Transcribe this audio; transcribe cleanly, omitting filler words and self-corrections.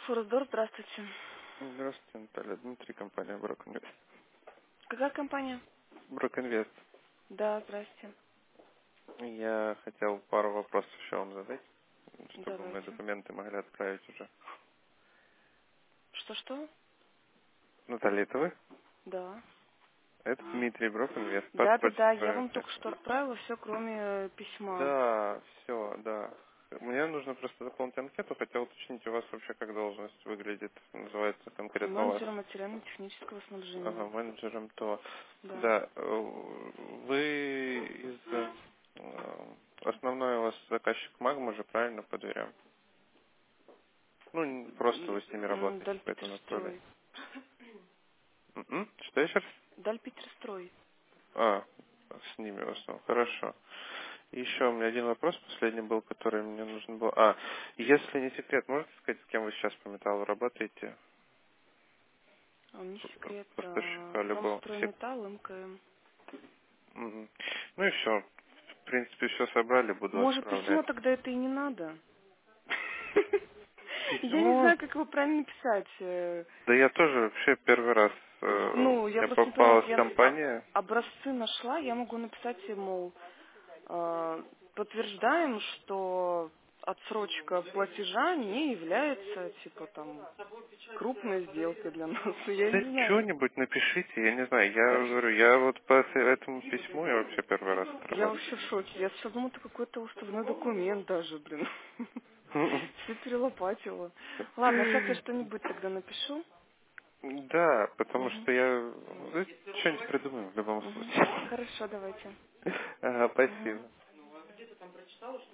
Форсдор, здравствуйте. Здравствуйте, Наталья. Дмитрий, компания Брокинвест. Какая компания? Брокинвест. Да, здрасте. Я хотел пару вопросов еще вам задать, чтобы мы Давайте. документы могли отправить уже. Что-что? Наталья, это вы? Да. Это Дмитрий, Брокинвест. Паспорт Да-да-да, я вам проверки. только что отправила все, кроме письма. Да, все, да. Мне нужно просто заполнить анкету, хотел уточнить у вас вообще, как должность выглядит. Называется конкретно у вас. Менеджера материально-технического снабжения. Менеджером то. Да. Да, вы из... основной у вас заказчик Магма же, правильно, по дверям? Ну, просто вы с ними работаете по этому направлению. Дальпетерстрой. Что еще раз? Дальпетерстрой. А, с ними в основном. Хорошо. И еще у меня один вопрос последний был, который мне нужен был. Если не секрет, можете сказать, с кем вы сейчас по металлу работаете? Не секрет. Поставщика любого. Промстройметалл, МКМ. Мгм. Ну и все. В принципе, все собрали, буду Может, письмо отправлять. тогда это и не надо? Я не Письмо? знаю, как его правильно писать. Да я тоже вообще первый раз Ну, я мне просто не поняла, вот попалась я компания. образцы нашла, я могу написать, мол, подтверждаем, что отсрочка платежа не является, типа, там, крупной сделкой для нас. Я Да не знаю. что-нибудь напишите, я не знаю, я Хорошо. говорю, я вот по этому письму я вообще первый раз Я отрабатываю. вообще в шоке. Я сейчас думала, это какой-то уставной документ даже, блин. Все перелопатила. Ладно, сейчас я что-нибудь тогда напишу. Да, потому Мгм. что я что-нибудь придумаю в любом Мгм. случае. Хорошо, давайте. Ага, Мгм. спасибо.